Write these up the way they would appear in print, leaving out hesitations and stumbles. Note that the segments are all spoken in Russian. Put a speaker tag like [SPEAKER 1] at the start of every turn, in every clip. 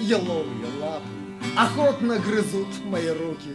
[SPEAKER 1] еловые лапы охотно грызут мои руки.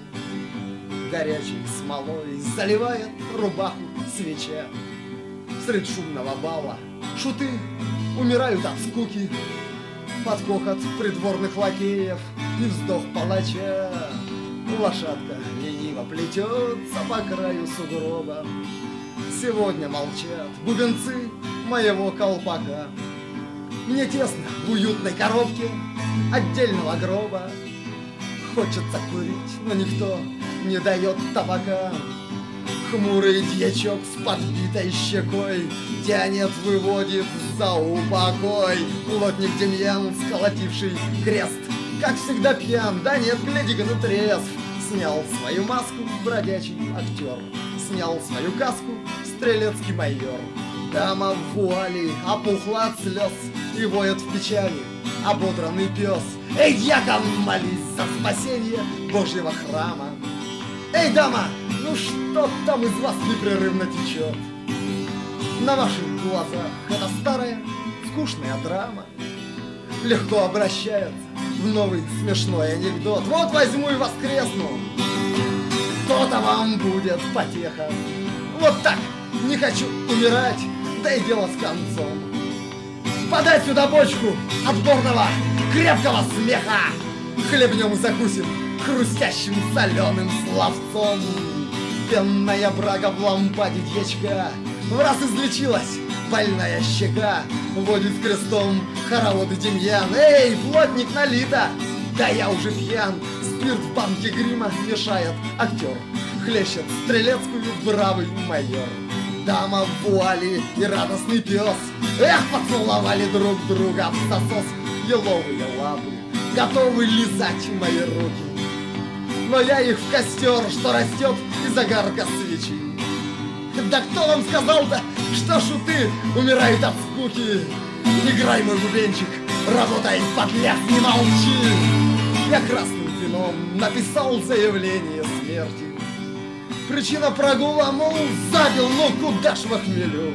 [SPEAKER 1] Горячей смолой заливает рубаху свеча. Средь шумного бала шуты умирают от скуки. Под хохот придворных лакеев и вздох палача лошадка лениво плетется по краю сугроба. Сегодня молчат бубенцы моего колпака. Мне тесно в уютной коробке отдельного гроба. Хочется курить, но никто не дает табака. Хмурый дьячок с подбитой щекой тянет, выводит за упокой. Плотник Демьян, сколотивший крест, как всегда пьян, да нет, гляди-ка, ну трезв. Снял свою маску бродячий актер, снял свою каску стрелецкий майор. Дама в вуале опухла от слез и воет в печали ободранный пес. Эй, дьякон, молись за спасение Божьего храма. Эй, дама, ну что там из вас непрерывно течет? На ваших глазах эта старая скучная драма легко обращается в новый смешной анекдот. Вот возьму и воскресну, то-то вам будет потеха. Вот так, не хочу умирать, да и дело с концом. Подай сюда бочку отборного крепкого смеха. Хлебнем и закусим хрустящим соленым словцом. Пенная брага в лампаде дьячка в раз излечилась больная щека. Водит с крестом хороводы Демьян. Эй, плотник, налито! Да я уже пьян. Спирт в банке грима мешает актер. Хлещет стрелецкую бравый майор. Дама в вуале и радостный пес. Эх, поцеловали друг друга в засос. Еловые лапы готовы лизать мои руки. Но я их в костер, что растет из огарка свечи. Да кто вам сказал-то, что шуты умирают от скуки? Играй, мой бубенчик, работай, подляс, не молчи. Я красным вином написал заявление смерти. Причина прогула, мол, забил, ну куда ж во хмелю.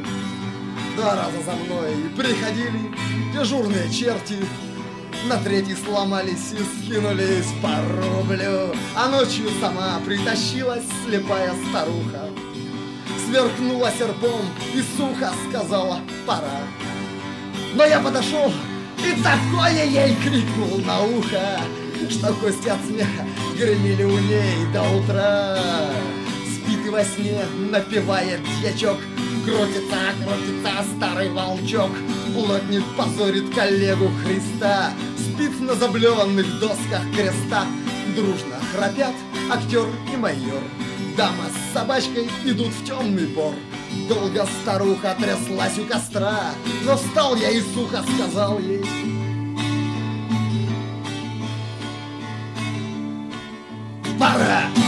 [SPEAKER 1] 2 раза за мной приходили дежурные черти. На 3-й сломались и скинулись по рублю. А ночью сама притащилась слепая старуха. Сверкнула серпом и сухо сказала: пора. Но я подошел и такое ей крикнул на ухо, что кости от смеха гремели у ней до утра. Спит и во сне напевает дьячок. Крутится, крутится старый волчок. Плотник позорит коллегу Христа. Спит на заблеванных досках креста. Дружно храпят актер и майор. Дама с собачкой идут в темный бор. Долго старуха тряслась у костра, но встал я и сухо сказал ей: пора!